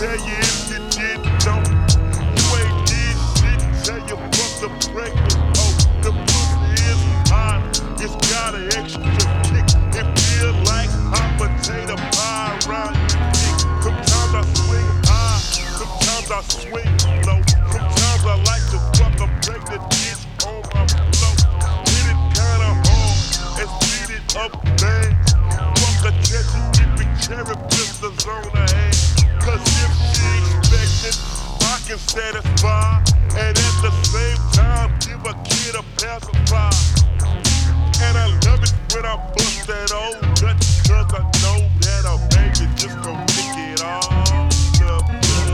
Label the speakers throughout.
Speaker 1: tell you if you didn't know. You ain't did shit, tell you fuck the pregnant. Oh, the pussy is hot, it's got an extra kick. It feel like hot potato pie around your dick. Sometimes I swing high, sometimes I swing low. Sometimes I like to fuck a pregnant bitch on my flow. Hit it kinda hard and speed it up fast. Fuck a cherry pistols on her hand. Cause if she expecting, I can satisfy. And at the same time, give a kid a pacifier. And I love it when I bust that old nut. Cause I know that a baby just gon' pick it all up.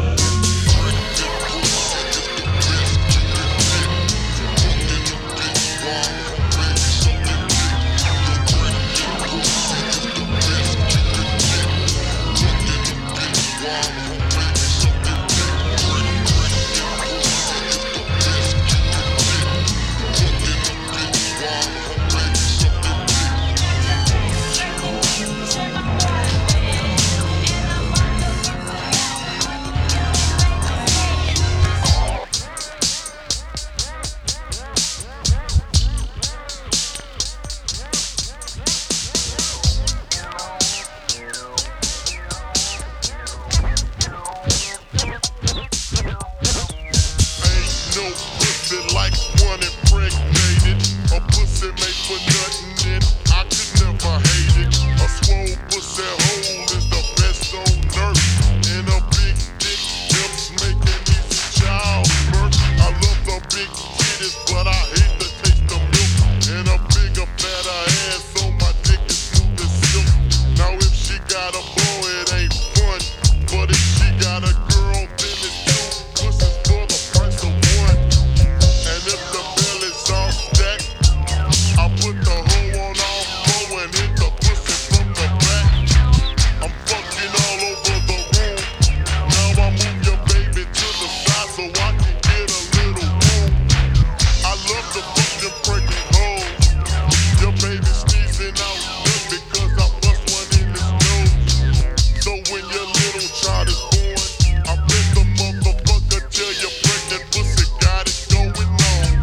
Speaker 1: No pussy like one impregnated. A pussy made for nothing and I could never hate it. A swole pussy hole is the best on earth. And a big dick helps making easy childbirth. I love the big titties, but I hate the taste of milk. And a bigger, fatter ass, so my dick is smooth as silk. Now if she got a boy, it ain't fun. But if she got a girl, then it's two pussies for the price of one. And if the bill is all stacked, I put the hoe on all four and hit the pussy from the back. I'm fucking all over the room. Now I move your baby to the side so I can get a little room. I love the fucking pregnant hoes. Your baby sneezing out just because I bust one in his nose. So when your little child is born, I bet the motherfucker tell your pregnant pussy got it going on.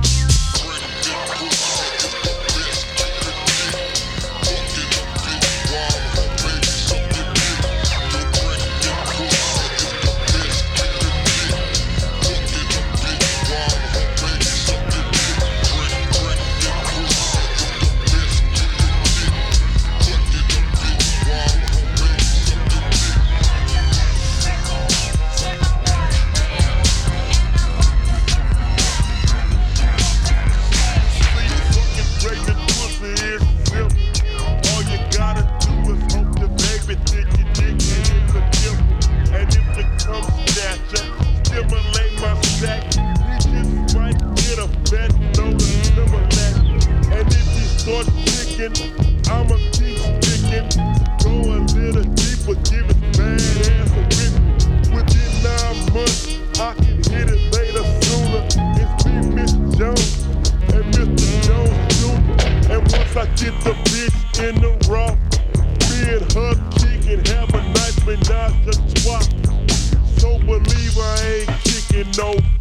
Speaker 1: I'ma keep sticking, go a little deeper, give it badass a whip. Within 9 months, I can hit it later sooner. It's me, Miss Jones, and Mr. Jones Jr. And once I get the bitch in the raw, me and her kicking, have a nice menage a trois. So believe I ain't kicking no